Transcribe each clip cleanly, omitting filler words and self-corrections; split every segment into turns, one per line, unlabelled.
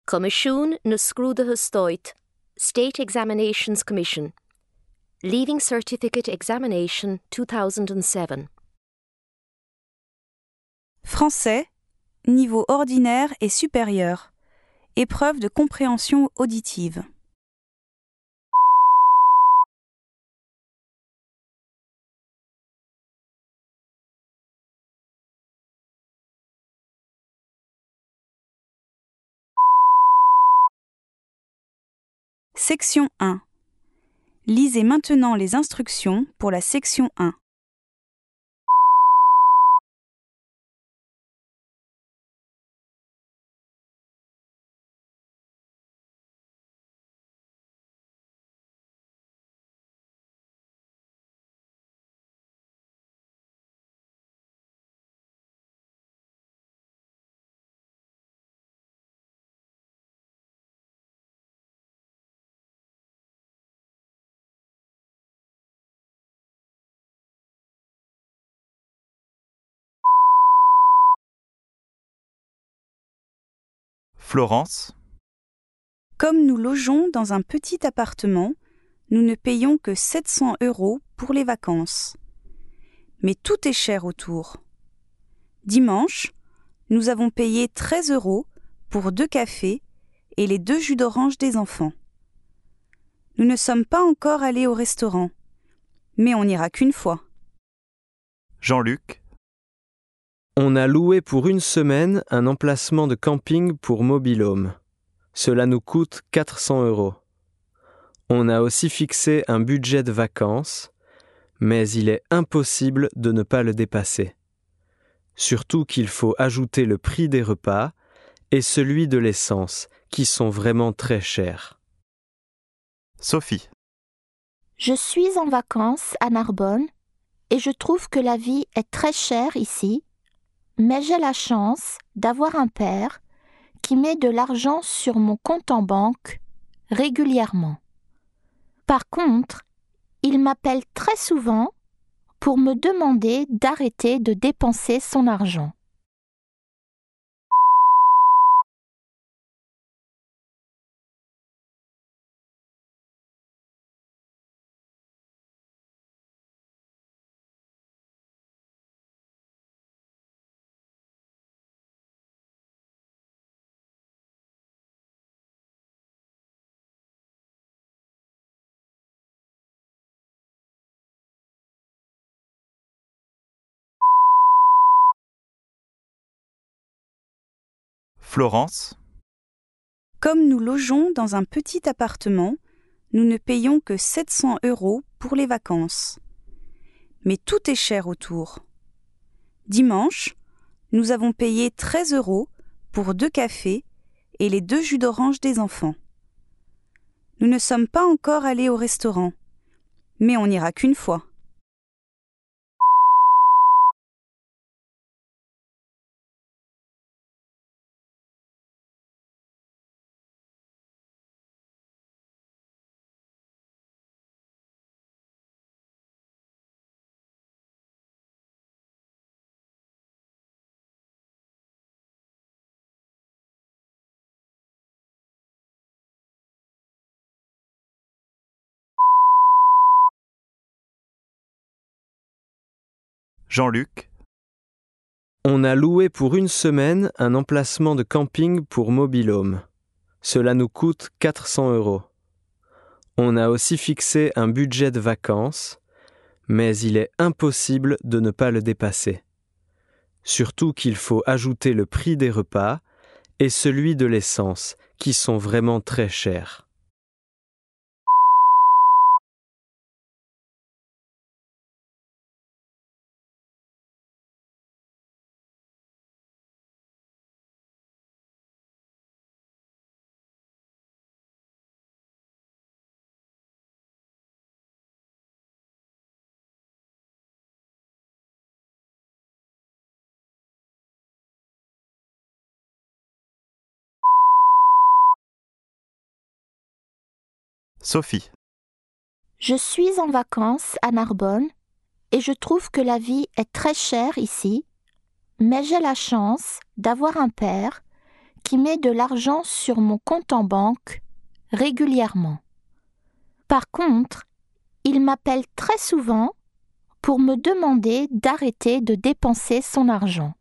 Comisiún na Scrúdatha Stáit, State Examinations Commission, Leaving Certificate Examination 2007.
Français, niveau ordinaire et supérieur. Épreuve de compréhension auditive. Section 1. Lisez maintenant les instructions pour la section 1.
Florence,
Comme nous logeons dans un petit appartement, nous ne payons que 700 € pour les vacances. Mais tout est cher autour. Dimanche, nous avons payé 13 € pour 2 cafés et les 2 jus d'orange des enfants. Nous ne sommes pas encore allés au restaurant, mais on n'ira qu'une fois.
Jean-Luc,
On a loué pour une semaine un emplacement de camping pour mobil-home. Cela nous coûte 400 €. On a aussi fixé un budget de vacances, mais il est impossible de ne pas le dépasser. Surtout qu'il faut ajouter le prix des repas et celui de l'essence, qui sont vraiment très chers.
Sophie,
Je suis en vacances à Narbonne et je trouve que la vie est très chère ici, mais j'ai la chance d'avoir un père qui met de l'argent sur mon compte en banque régulièrement. Par contre, il m'appelle très souvent pour me demander d'arrêter de dépenser son argent.
Florence,
Comme nous logeons dans un petit appartement, nous ne payons que 700 € pour les vacances. Mais tout est cher autour. Dimanche, nous avons payé 13 € pour 2 cafés et les 2 jus d'orange des enfants. Nous ne sommes pas encore allés au restaurant, mais on n'ira qu'une fois.
Jean-Luc,
On a loué pour une semaine un emplacement de camping pour mobil-home. Cela nous coûte 400 €. On a aussi fixé un budget de vacances, mais il est impossible de ne pas le dépasser. Surtout qu'il faut ajouter le prix des repas et celui de l'essence, qui sont vraiment très chers.
Sophie,
Je suis en vacances à Narbonne et je trouve que la vie est très chère ici, mais j'ai la chance d'avoir un père qui met de l'argent sur mon compte en banque régulièrement. Par contre, il m'appelle très souvent pour me demander d'arrêter de dépenser son argent.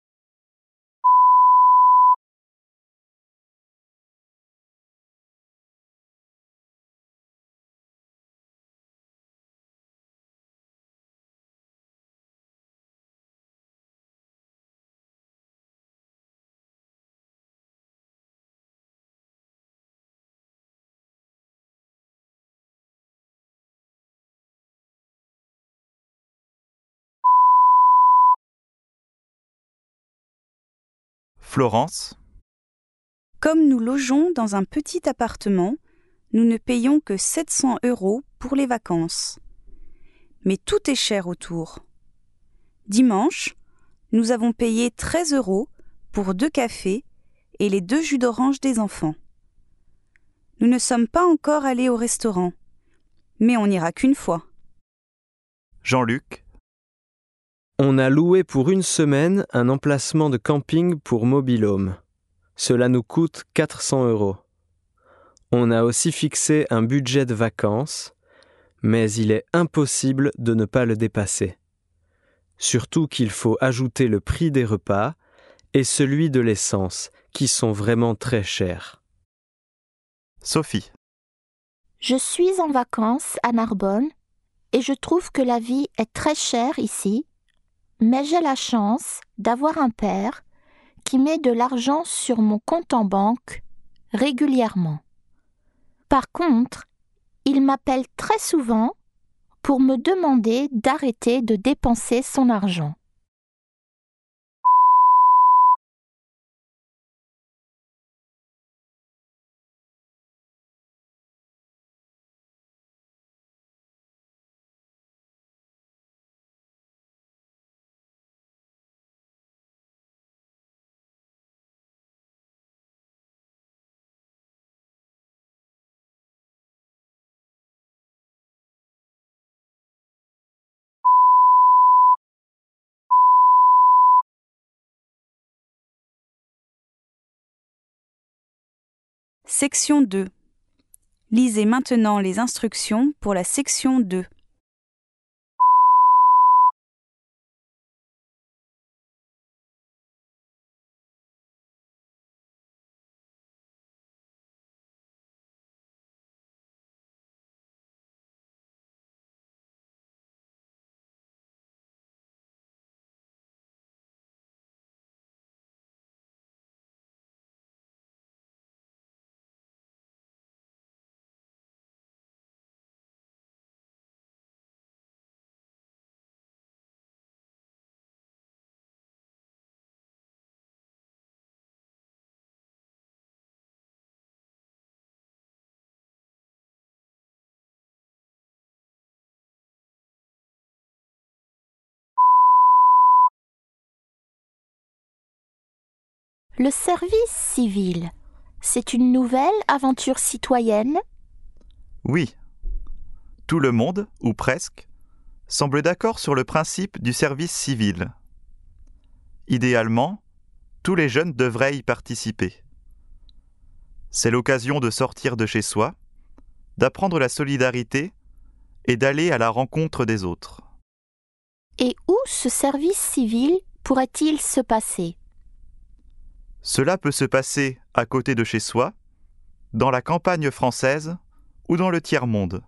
Florence,
Comme nous logeons dans un petit appartement, nous ne payons que 700 € pour les vacances. Mais tout est cher autour. Dimanche, nous avons payé 13 € pour 2 cafés et les 2 jus d'orange des enfants. Nous ne sommes pas encore allés au restaurant, mais on n'ira qu'une fois.
Jean-Luc,
On a loué pour une semaine un emplacement de camping pour mobil-home. Cela nous coûte 400 €. On a aussi fixé un budget de vacances, mais il est impossible de ne pas le dépasser. Surtout qu'il faut ajouter le prix des repas et celui de l'essence, qui sont vraiment très chers.
Sophie,
Je suis en vacances à Narbonne et je trouve que la vie est très chère ici, mais j'ai la chance d'avoir un père qui met de l'argent sur mon compte en banque régulièrement. Par contre, il m'appelle très souvent pour me demander d'arrêter de dépenser son argent.
Section 2. Lisez maintenant les instructions pour la section 2.
Le service civil, c'est une nouvelle aventure citoyenne?
oui. Tout le monde, ou presque, semble d'accord sur le principe du service civil. Idéalement, tous les jeunes devraient y participer. C'est l'occasion de sortir de chez soi, d'apprendre la solidarité et d'aller à la rencontre des autres.
Et où ce service civil pourrait-il se passer?
Cela peut se passer à côté de chez soi, dans la campagne française ou dans le tiers-monde.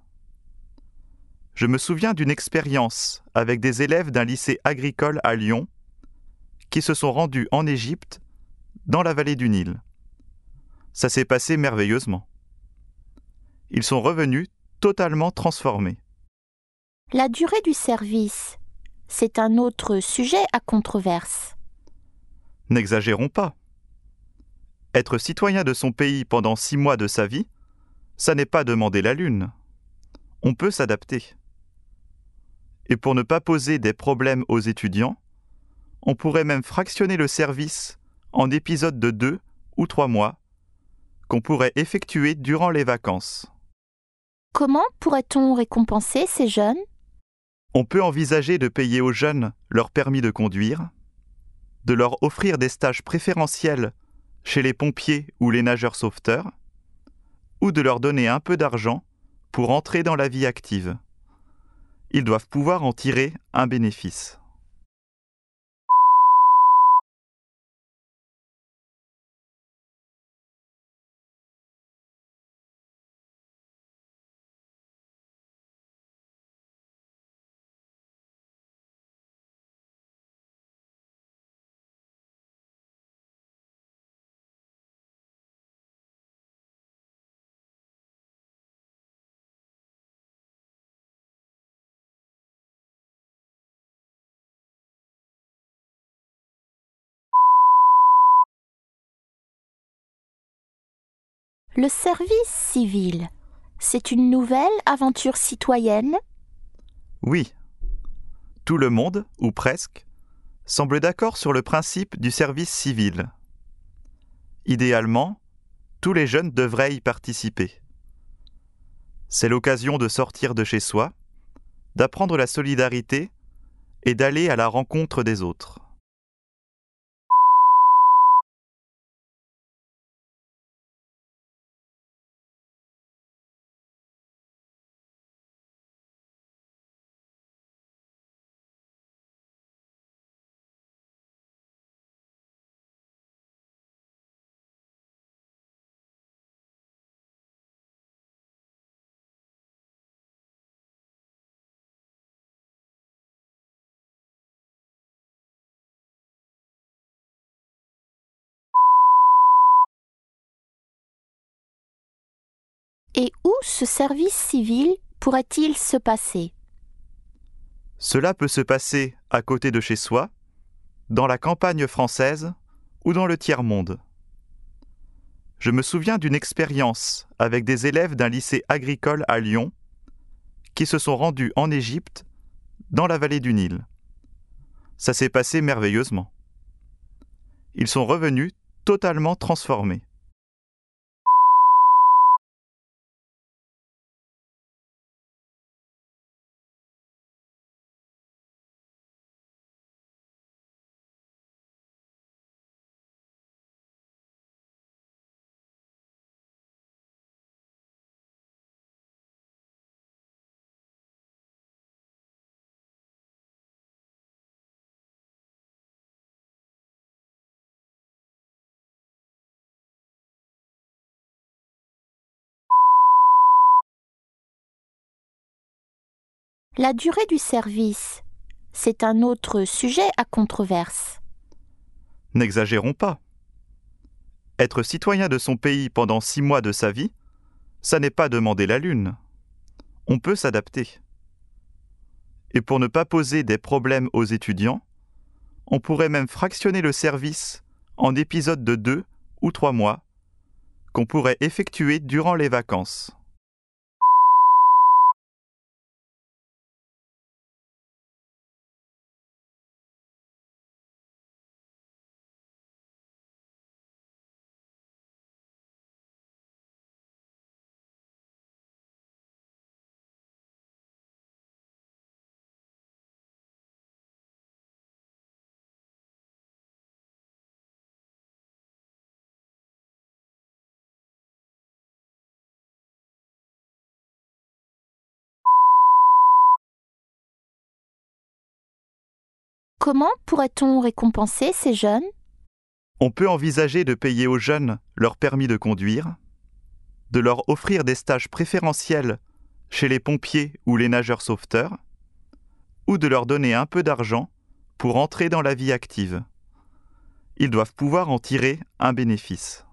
Je me souviens d'une expérience avec des élèves d'un lycée agricole à Lyon qui se sont rendus en Égypte, dans la vallée du Nil. Ça s'est passé merveilleusement. Ils sont revenus totalement transformés.
La durée du service, c'est un autre sujet à controverse.
N'exagérons pas. Être citoyen de son pays pendant 6 mois de sa vie, ça n'est pas demander la lune. On peut s'adapter. Et pour ne pas poser des problèmes aux étudiants, on pourrait même fractionner le service en épisodes de 2 ou 3 mois qu'on pourrait effectuer durant les vacances.
Comment pourrait-on récompenser ces jeunes?
On peut envisager de payer aux jeunes leur permis de conduire, de leur offrir des stages préférentiels chez les pompiers ou les nageurs sauveteurs, ou de leur donner un peu d'argent pour entrer dans la vie active. Ils doivent pouvoir en tirer un bénéfice.
Le service civil, c'est une nouvelle aventure citoyenne?
Oui, tout le monde, ou presque, semble d'accord sur le principe du service civil. Idéalement, tous les jeunes devraient y participer. C'est l'occasion de sortir de chez soi, d'apprendre la solidarité et d'aller à la rencontre des autres.
Et où ce service civil pourrait-il se passer?
Cela peut se passer à côté de chez soi, dans la campagne française ou dans le tiers-monde. Je me souviens d'une expérience avec des élèves d'un lycée agricole à Lyon qui se sont rendus en Égypte, dans la vallée du Nil. Ça s'est passé merveilleusement. Ils sont revenus totalement transformés.
La durée du service, c'est un autre sujet à controverse.
N'exagérons pas. Être citoyen de son pays pendant 6 mois de sa vie, ça n'est pas demander la lune. On peut s'adapter. Et pour ne pas poser des problèmes aux étudiants, on pourrait même fractionner le service en épisodes de 2 ou 3 mois qu'on pourrait effectuer durant les vacances.
Comment pourrait-on récompenser ces jeunes?
On peut envisager de payer aux jeunes leur permis de conduire, de leur offrir des stages préférentiels chez les pompiers ou les nageurs sauveteurs, ou de leur donner un peu d'argent pour entrer dans la vie active. Ils doivent pouvoir en tirer un bénéfice.